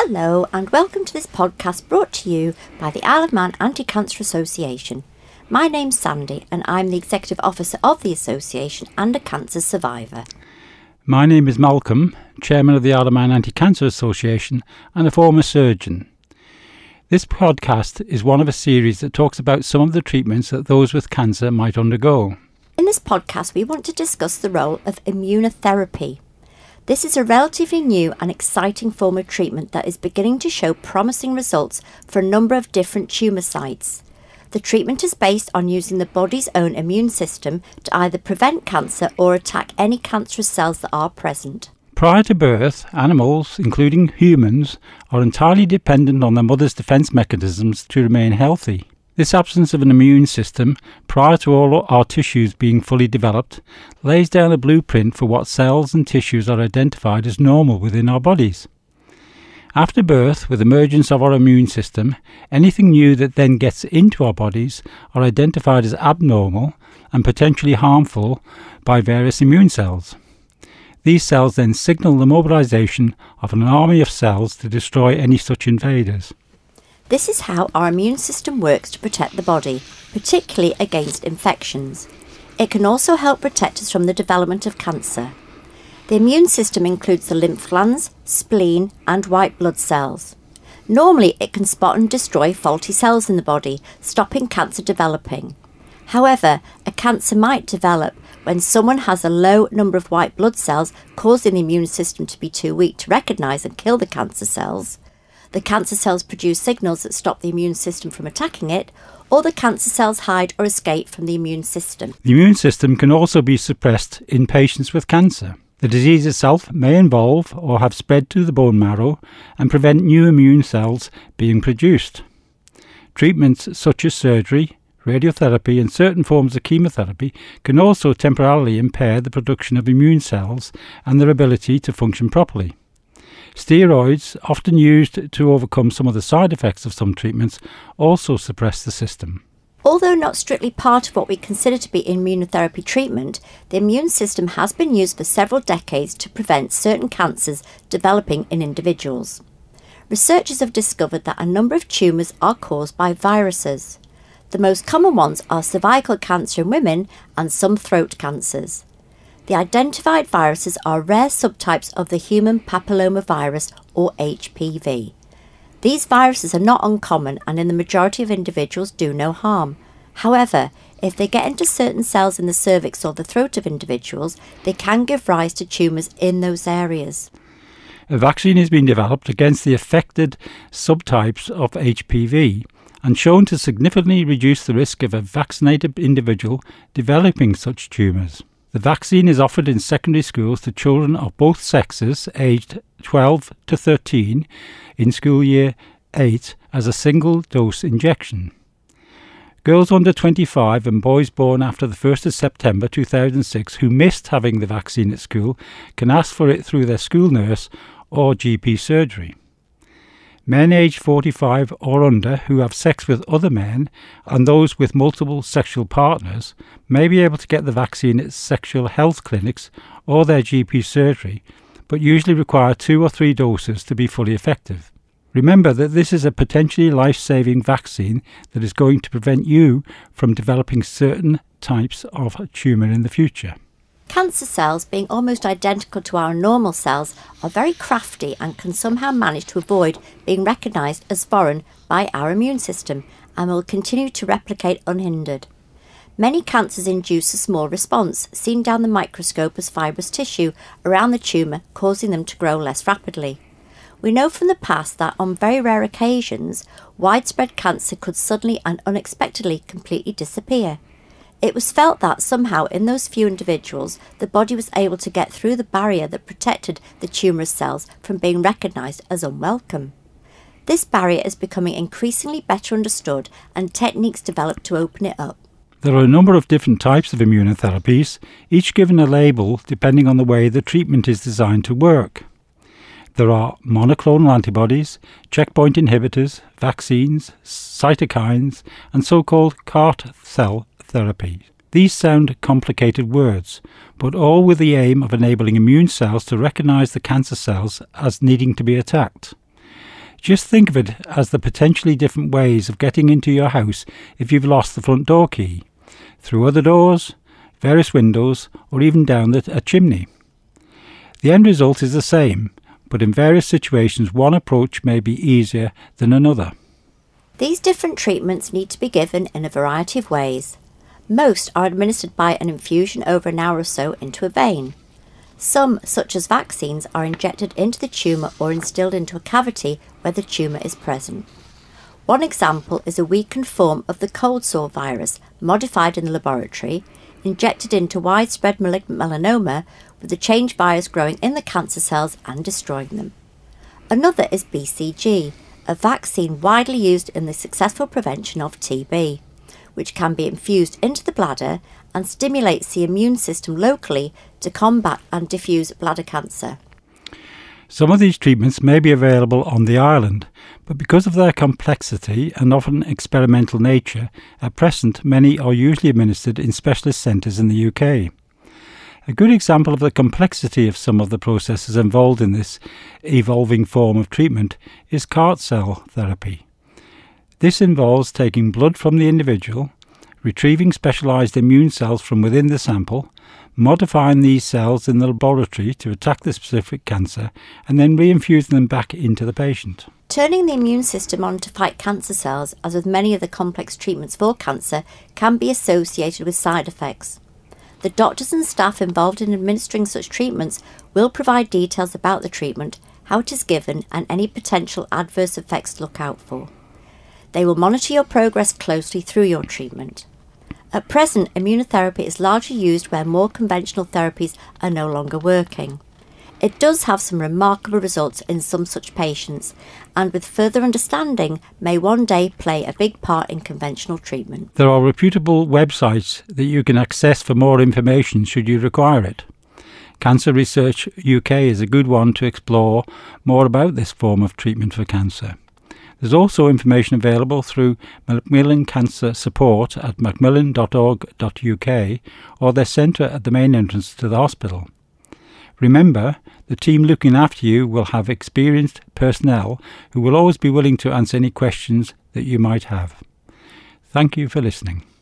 Hello and welcome to this podcast brought to you by the Isle of Man Anti-Cancer Association. My name's Sandy and I'm the Executive Officer of the Association and a cancer survivor. My name is Malcolm, Chairman of the Isle of Man Anti-Cancer Association and a former surgeon. This podcast is one of a series that talks about some of the treatments that those with cancer might undergo. In this podcast we want to discuss the role of immunotherapy. This is a relatively new and exciting form of treatment that is beginning to show promising results for a number of different tumour sites. The treatment is based on using the body's own immune system to either prevent cancer or attack any cancerous cells that are present. Prior to birth, animals, including humans, are entirely dependent on their mother's defence mechanisms to remain healthy. This absence of an immune system, prior to all our tissues being fully developed, lays down a blueprint for what cells and tissues are identified as normal within our bodies. After birth, with emergence of our immune system, anything new that then gets into our bodies are identified as abnormal and potentially harmful by various immune cells. These cells then signal the mobilization of an army of cells to destroy any such invaders. This is how our immune system works to protect the body, particularly against infections. It can also help protect us from the development of cancer. The immune system includes the lymph glands, spleen and white blood cells. Normally it can spot and destroy faulty cells in the body, stopping cancer developing. However, a cancer might develop when someone has a low number of white blood cells, causing the immune system to be too weak to recognise and kill the cancer cells. The cancer cells produce signals that stop the immune system from attacking it, or the cancer cells hide or escape from the immune system. The immune system can also be suppressed in patients with cancer. The disease itself may involve or have spread to the bone marrow and prevent new immune cells being produced. Treatments such as surgery, radiotherapy and certain forms of chemotherapy can also temporarily impair the production of immune cells and their ability to function properly. Steroids, often used to overcome some of the side effects of some treatments, also suppress the system. Although not strictly part of what we consider to be immunotherapy treatment, the immune system has been used for several decades to prevent certain cancers developing in individuals. Researchers have discovered that a number of tumours are caused by viruses. The most common ones are cervical cancer in women and some throat cancers. The identified viruses are rare subtypes of the human papillomavirus or HPV. These viruses are not uncommon and in the majority of individuals do no harm. However, if they get into certain cells in the cervix or the throat of individuals, they can give rise to tumours in those areas. A vaccine has been developed against the affected subtypes of HPV and shown to significantly reduce the risk of a vaccinated individual developing such tumours. The vaccine is offered in secondary schools to children of both sexes aged 12 to 13 in school year 8 as a single-dose injection. Girls under 25 and boys born after the 1st of September 2006 who missed having the vaccine at school can ask for it through their school nurse or GP surgery. Men aged 45 or under who have sex with other men and those with multiple sexual partners may be able to get the vaccine at sexual health clinics or their GP surgery, but usually require 2 or 3 doses to be fully effective. Remember that this is a potentially life-saving vaccine that is going to prevent you from developing certain types of tumour in the future. Cancer cells, being almost identical to our normal cells, are very crafty and can somehow manage to avoid being recognised as foreign by our immune system and will continue to replicate unhindered. Many cancers induce a small response, seen down the microscope as fibrous tissue around the tumour, causing them to grow less rapidly. We know from the past that on very rare occasions, widespread cancer could suddenly and unexpectedly completely disappear. It was felt that somehow in those few individuals, the body was able to get through the barrier that protected the tumorous cells from being recognised as unwelcome. This barrier is becoming increasingly better understood and techniques developed to open it up. There are a number of different types of immunotherapies, each given a label depending on the way the treatment is designed to work. There are monoclonal antibodies, checkpoint inhibitors, vaccines, cytokines, and so-called CAR cell therapy. These sound complicated words, but all with the aim of enabling immune cells to recognise the cancer cells as needing to be attacked. Just think of it as the potentially different ways of getting into your house if you've lost the front door key, through other doors, various windows, or even down a chimney. The end result is the same, but in various situations one approach may be easier than another. These different treatments need to be given in a variety of ways. Most are administered by an infusion over an hour or so into a vein. Some, such as vaccines, are injected into the tumour or instilled into a cavity where the tumour is present. One example is a weakened form of the cold sore virus, modified in the laboratory, injected into widespread malignant melanoma, with the changed virus growing in the cancer cells and destroying them. Another is BCG, a vaccine widely used in the successful prevention of TB, which can be infused into the bladder and stimulates the immune system locally to combat and diffuse bladder cancer. Some of these treatments may be available on the island, but because of their complexity and often experimental nature, at present many are usually administered in specialist centres in the UK. A good example of the complexity of some of the processes involved in this evolving form of treatment is CAR cell therapy. This involves taking blood from the individual, retrieving specialised immune cells from within the sample, modifying these cells in the laboratory to attack the specific cancer, and then reinfusing them back into the patient. Turning the immune system on to fight cancer cells, as with many of the complex treatments for cancer, can be associated with side effects. The doctors and staff involved in administering such treatments will provide details about the treatment, how it is given, and any potential adverse effects to look out for. They will monitor your progress closely through your treatment. At present, immunotherapy is largely used where more conventional therapies are no longer working. It does have some remarkable results in some such patients, and with further understanding may one day play a big part in conventional treatment. There are reputable websites that you can access for more information should you require it. Cancer Research UK is a good one to explore more about this form of treatment for cancer. There's also information available through Macmillan Cancer Support at macmillan.org.uk or their centre at the main entrance to the hospital. Remember, the team looking after you will have experienced personnel who will always be willing to answer any questions that you might have. Thank you for listening.